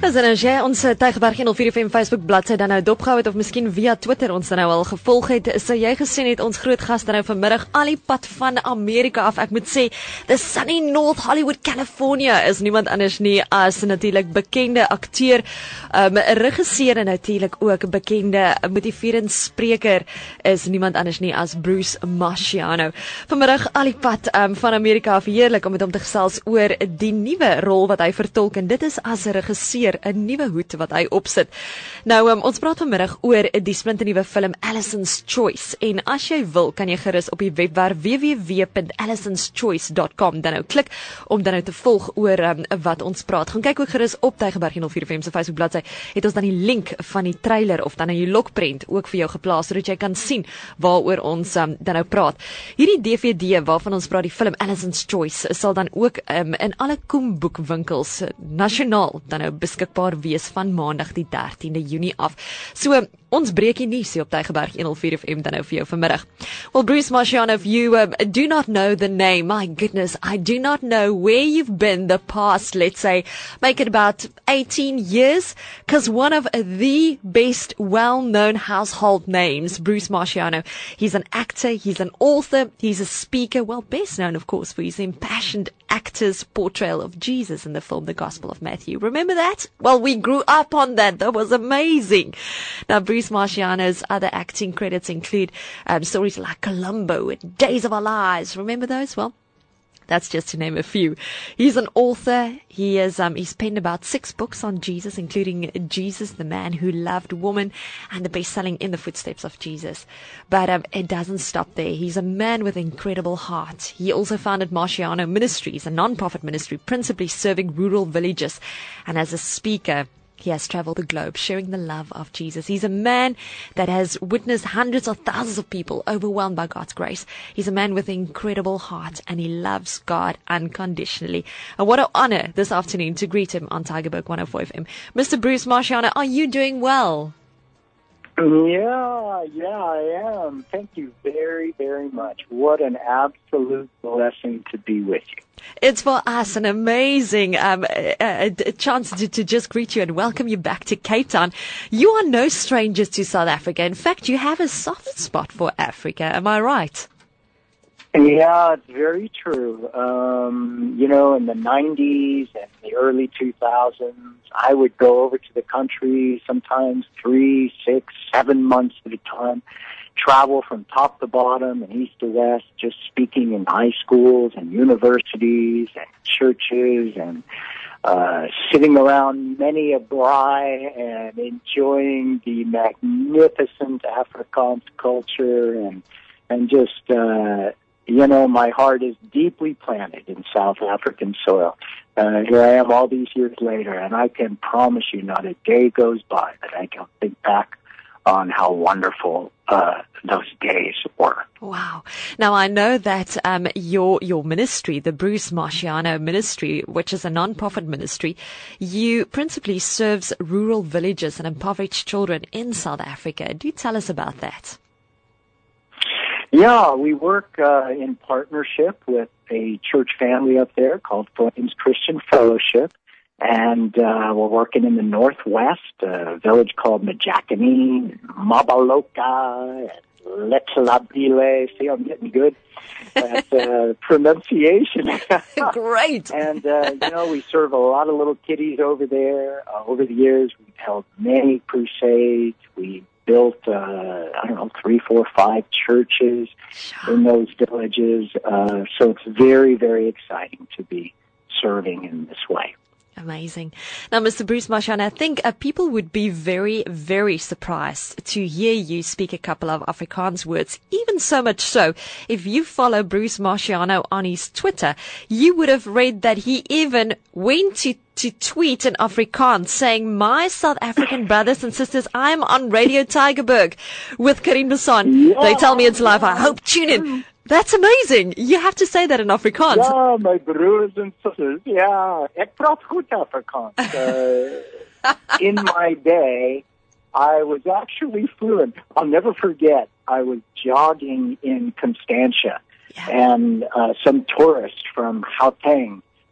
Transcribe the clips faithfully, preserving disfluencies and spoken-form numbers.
As en as jy ons Tygerberg honderd vier F M Facebook bladsy dan nou dopgehou het of miskien via Twitter ons dan nou al gevolg het, sou jy gesien het ons groot gas dan nou vanmiddag al die pad van Amerika af. Ek moet sê, the sunny North Hollywood, California is niemand anders nie as natuurlik bekende akteur, um, regisseur en natuurlik ook bekende motiverende spreker is niemand anders nie as Bruce Marciano. Vanmiddag al die pad um, van Amerika af, heerlik om met hom te gesels oor die nuwe rol wat hy vertolk en dit is as regisseur, 'n nuwe hoed wat hy opsit. Nou, um, ons praat vanmiddag oor die splinternuwe film Allison's Choice en as jy wil, kan jy gerus op die webwerf w w w punt allisons choice dot com dan nou klik om dan nou te volg oor um, wat ons praat. Gaan kyk ook gerus op Tygerberg honderd vier F M se Facebook bladsy. Het ons dan die link van die trailer of dan nou die lokprent ook vir jou geplaas sodat jy kan sien waaroor ons um, dan nou praat. Hierdie D V D waarvan ons praat, die film Allison's Choice, sal dan ook um, in alle koemboekwinkels nasionaal dan nou beskikbaar wees van maandag die dertiende Junie af. So, ons breek die nuus hier op Tygerberg honderd vier F M dan nou vir jou vanmiddag. Well, Bruce Marciano, if you um, do not know the name, my goodness, I do not know where you've been the past, let's say, make it about eighteen years, because one of the best well-known household names, Bruce Marciano, he's an actor, he's an author, he's a speaker, well, best known, of course, for his impassioned actor's portrayal of Jesus in the film The Gospel of Matthew. Remember that? Well, we grew up on that. That was amazing. Now, Bruce Marciano's other acting credits include um, stories like Columbo and Days of Our Lives. Remember those? Well, that's just to name a few. He's an author. He is, um, he's penned about six books on Jesus, including Jesus, the Man Who Loved Woman, and the best-selling In the Footsteps of Jesus. But um, it doesn't stop there. He's a man with an incredible heart. He also founded Marciano Ministries, a non-profit ministry principally serving rural villages. And as a speaker, he has traveled the globe, sharing the love of Jesus. He's a man that has witnessed hundreds of thousands of people overwhelmed by God's grace. He's a man with an incredible heart, and he loves God unconditionally. And what an honor this afternoon to greet him on Tygerberg one oh four F M. Mister Bruce Marciano, are you doing well? Yeah, yeah, I am. Thank you very, very much. What an absolute blessing to be with you. It's for us an amazing um, a, a, a chance to, to just greet you and welcome you back to Cape Town. You are no strangers to South Africa. In fact, you have a soft spot for Africa. Am I right? Yeah, it's very true. Um, you know, in the nineties and the early two thousands, I would go over to the country sometimes three, six, seven months at a time, travel from top to bottom and east to west, just speaking in high schools and universities and churches and uh, sitting around many a braai and enjoying the magnificent Afrikaans culture and, and just, uh, you know, my heart is deeply planted in South African soil. Uh, here I am all these years later, and I can promise you not a day goes by that I don't think back on how wonderful uh, those days were. Wow. Now, I know that um, your your ministry, the Bruce Marciano Ministry, which is a non-profit ministry, you principally serves rural villages and impoverished children in South Africa. Do tell us about that. Yeah, we work uh, in partnership with a church family up there called Flames Christian Fellowship, and uh, we're working in the Northwest, a village called Majakani, Mabaloka, and Letlabile. See, I'm getting good at uh, pronunciation. Great. And, uh, you know, we serve a lot of little kiddies over there. Uh, over the years, we've held many crusades. We built, uh, I don't know, three, four, five churches in those villages. Uh, so it's very, very exciting to be serving in this way. Amazing. Now, Mister Bruce Marciano, I think uh, people would be very, very surprised to hear you speak a couple of Afrikaans words, even so much so, if you follow Bruce Marciano on his Twitter, you would have read that he even went to to tweet in Afrikaans saying, my South African brothers and sisters, I'm on Radio Tygerberg with Karim Bassan. Yeah, they tell me it's live. I hope tune in. That's amazing. You have to say that in Afrikaans. Yeah, my broers and sisters. Yeah, ek praat goed Afrikaans. Uh, in my day, I was actually fluent. I'll never forget, I was jogging in Constantia, yeah. and uh, some tourists from Gauteng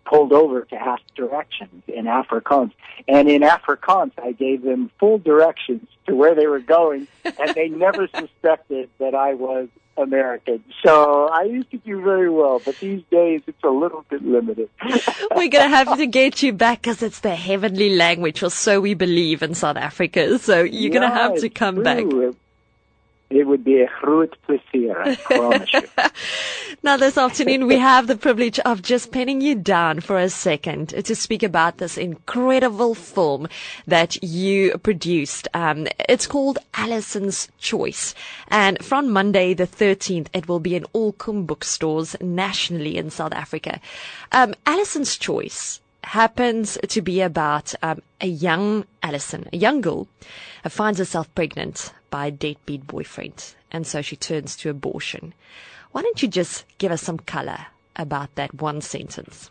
pulled over to ask directions in Afrikaans. And in Afrikaans, I gave them full directions to where they were going, and they never suspected that I was American. So I used to do very well, but these days it's a little bit limited. We're going to have to get you back because it's the heavenly language, or so we believe in South Africa. So you're yeah, going to have to come true. back. It, it would be a groot plezier, I promise you. Now, this afternoon, we have the privilege of just pinning you down for a second to speak about this incredible film that you produced. Um, it's called Allison's Choice. And from Monday the thirteenth, it will be in all Kum bookstores nationally in South Africa. Um, Allison's Choice happens to be about um, a young Allison, a young girl, who finds herself pregnant by a deadbeat boyfriend. And so she turns to abortion. Why don't you just give us some color about that one sentence?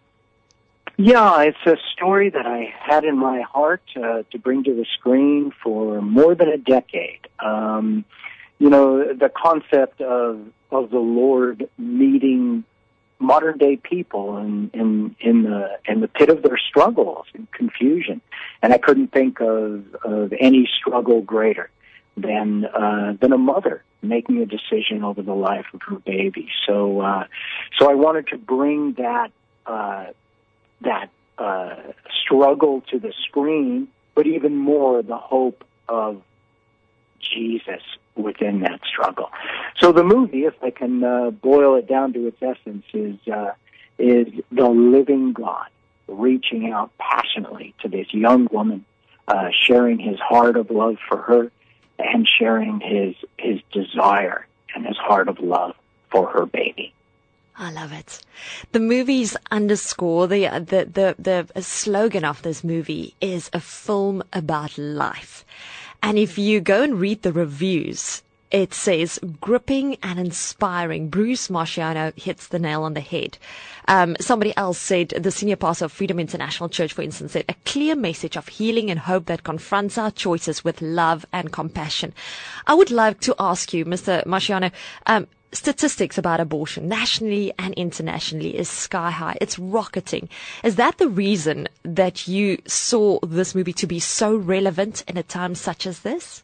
Yeah, it's a story that I had in my heart uh, to bring to the screen for more than a decade. Um, you know, the concept of of the Lord meeting modern day people in, in, in the in the pit of their struggles and confusion. And I couldn't think of, of any struggle greater than uh, than a mother making a decision over the life of her baby. So, uh, so I wanted to bring that uh, that uh, struggle to the screen, but even more the hope of Jesus within that struggle. So the movie, if I can uh, boil it down to its essence, is uh, is the living God reaching out passionately to this young woman, uh, sharing His heart of love for her, and sharing his his desire and his heart of love for her baby. I love it. The movie's underscore, the, the, the, the slogan of this movie is a film about life. And if you go and read the reviews, it says gripping and inspiring. Bruce Marciano hits the nail on the head. Um, somebody else said, the senior pastor of Freedom International Church, for instance, said, a clear message of healing and hope that confronts our choices with love and compassion. I would like to ask you, Mister Marciano, um, statistics about abortion nationally and internationally is sky high. It's rocketing. Is that the reason that you saw this movie to be so relevant in a time such as this?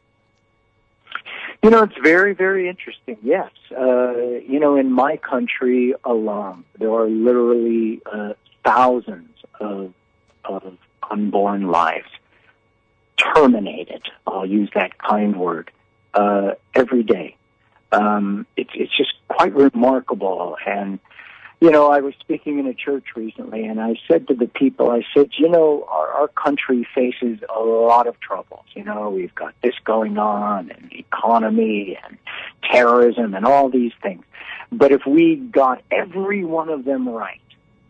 You know, it's very, very interesting, yes. Uh, you know, in my country alone, there are literally uh, thousands of, of unborn lives terminated, I'll use that kind word, uh, every day. Um, it's, it's just quite remarkable. And, you know, I was speaking in a church recently, and I said to the people, I said, you know, our, our country faces a lot of troubles. You know, we've got this going on, and the economy, and terrorism, and all these things. But if we got every one of them right,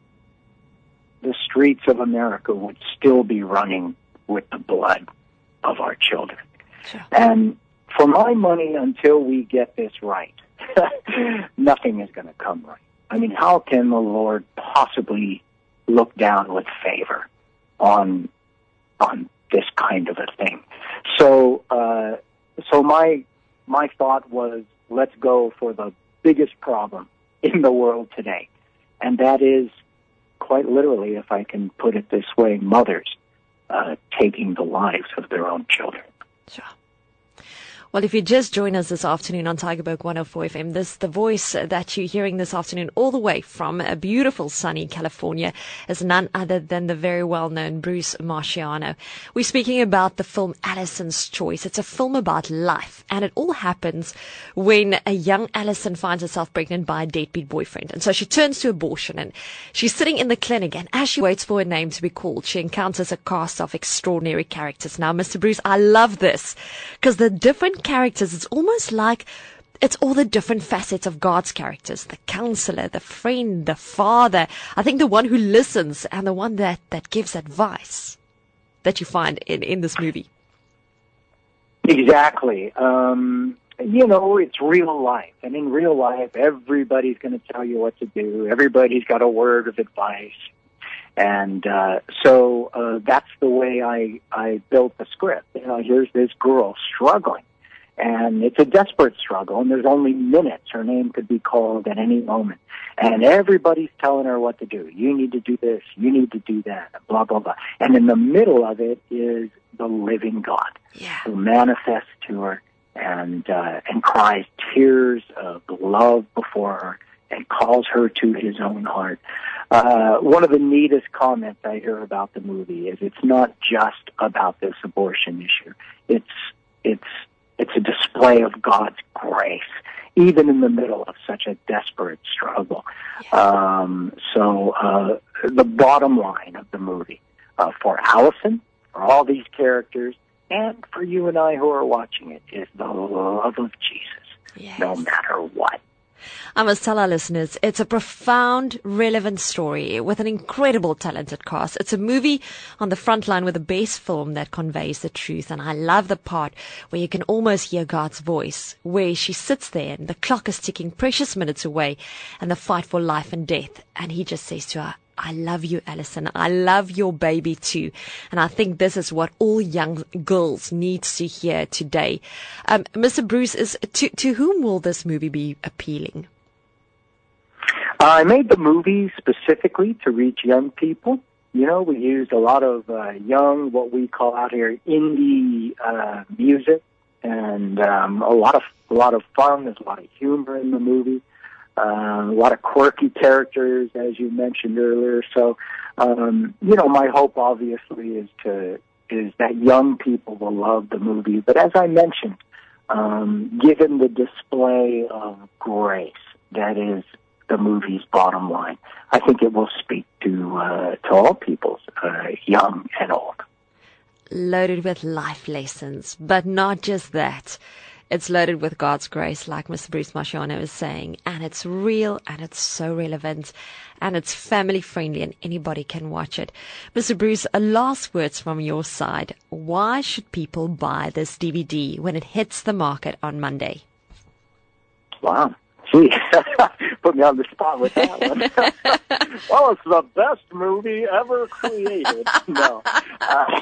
the streets of America would still be running with the blood of our children. Sure. And for my money, until we get this right, nothing is going to come right. I mean, how can the Lord possibly look down with favor on on this kind of a thing? So, uh, so my my thought was, let's go for the biggest problem in the world today, and that is, quite literally, if I can put it this way, mothers uh, taking the lives of their own children. Sure. Well, if you just join us this afternoon on Tigerberg one oh four F M, this the voice that you're hearing this afternoon all the way from a beautiful sunny California is none other than the very well-known Bruce Marciano. We're speaking about the film Allison's Choice. It's a film about life, and it all happens when a young Allison finds herself pregnant by a deadbeat boyfriend. And so she turns to abortion, and she's sitting in the clinic, and as she waits for her name to be called, she encounters a cast of extraordinary characters. Now, Mister Bruce, I love this because the different characters, it's almost like it's all the different facets of God's characters, the counselor, the friend, the father, I think the one who listens, and the one that, that gives advice that you find in, in this movie. Exactly. Um, you know, it's real life. And in real life, everybody's going to tell you what to do. Everybody's got a word of advice. And uh, so uh, that's the way I, I built the script. You know, here's this girl struggling. And it's a desperate struggle, and there's only minutes. Her name could be called at any moment. And everybody's telling her what to do. You need to do this. You need to do that. Blah, blah, blah. And in the middle of it is the living God, yeah. who manifests to her and uh, and cries tears of love before her and calls her to his own heart. Uh, one of the neatest comments I hear about the movie is it's not just about this abortion issue. It's it's it's a display of God's grace, even in the middle of such a desperate struggle. Yeah. Um, so uh, the bottom line of the movie, uh, for Allison, for all these characters, and for you and I who are watching it, is the love of Jesus, yes. no matter what. I must tell our listeners, it's a profound, relevant story with an incredible talented cast. It's a movie on the front line with the best film that conveys the truth. And I love the part where you can almost hear God's voice, where she sits there and the clock is ticking precious minutes away and the fight for life and death. And he just says to her, I love you, Allison. I love your baby too. And I think this is what all young girls needs to hear today. Um, Mister Bruce, is to, to whom will this movie be appealing? I made the movie specifically to reach young people. You know, we used a lot of uh, young, what we call out here, indie uh, music, and um, a lot of a lot of fun. There's a lot of humor in the movie. Uh, a lot of quirky characters, as you mentioned earlier. So, um, you know, my hope obviously is to is that young people will love the movie. But as I mentioned, um, given the display of grace that is the movie's bottom line, I think it will speak to uh, to all peoples, uh, young and old. Loaded with life lessons, but not just that. It's loaded with God's grace, like Mister Bruce Marciano is saying, and it's real and it's so relevant and it's family friendly and anybody can watch it. Mister Bruce, a last words from your side. Why should people buy this D V D when it hits the market on Monday? Wow. Gee, put me on the spot with that one. Well, it's the best movie ever created. No. Uh,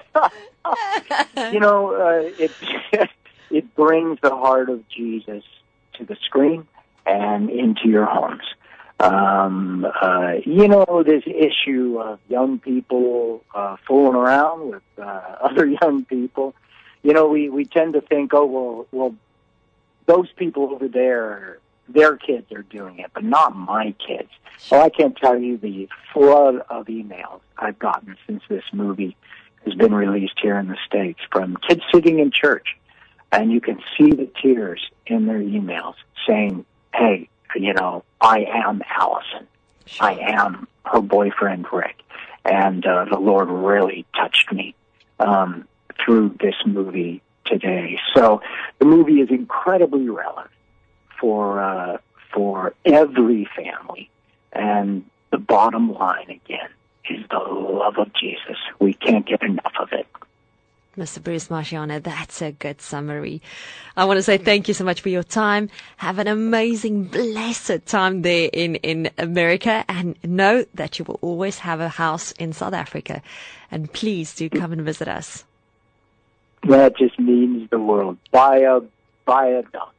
you know, uh, it... It brings the heart of Jesus to the screen and into your homes. Um, uh, you know, this issue of young people uh, fooling around with uh, other young people, you know, we, we tend to think, oh, well, well, those people over there, their kids are doing it, but not my kids. Well, I can't tell you the flood of emails I've gotten since this movie has been released here in the States from kids sitting in church. And you can see the tears in their emails saying, hey, you know, I am Allison. Sure. I am her boyfriend, Rick. And uh, the Lord really touched me um, through this movie today. So the movie is incredibly relevant for, uh, for every family. And the bottom line, again, is the love of Jesus. We can't get enough of it. Mister Bruce Marciano, that's a good summary. I want to say thank you so much for your time. Have an amazing, blessed time there in, in America, and know that you will always have a house in South Africa. And please do come and visit us. That just means the world. Buy a, buy a duck.